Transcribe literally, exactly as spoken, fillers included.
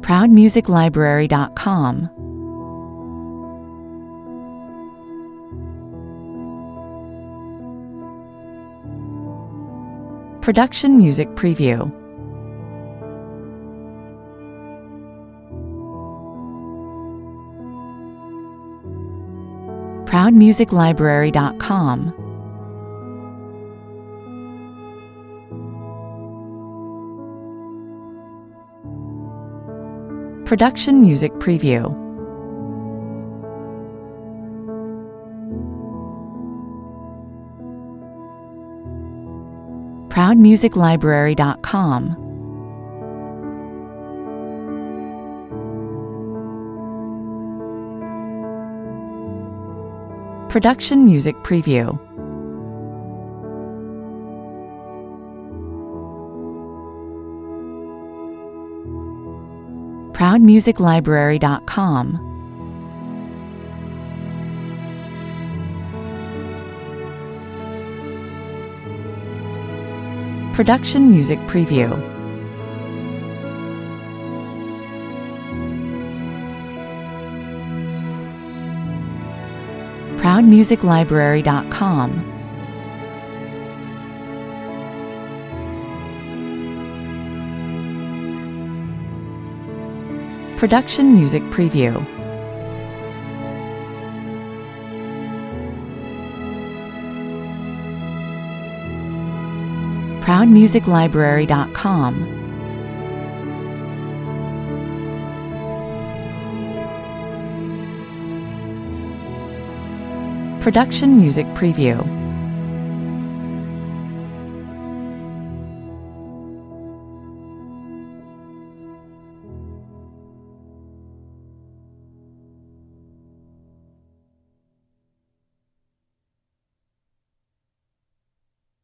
proud music library dot com. Production Music Preview. proud music library dot com. Production Music Preview. proud music library dot com. Production Music Preview. proud music library dot com. Production Music Preview. proud music library dot com. Production Music Preview. proud music library dot com. Production Music Preview.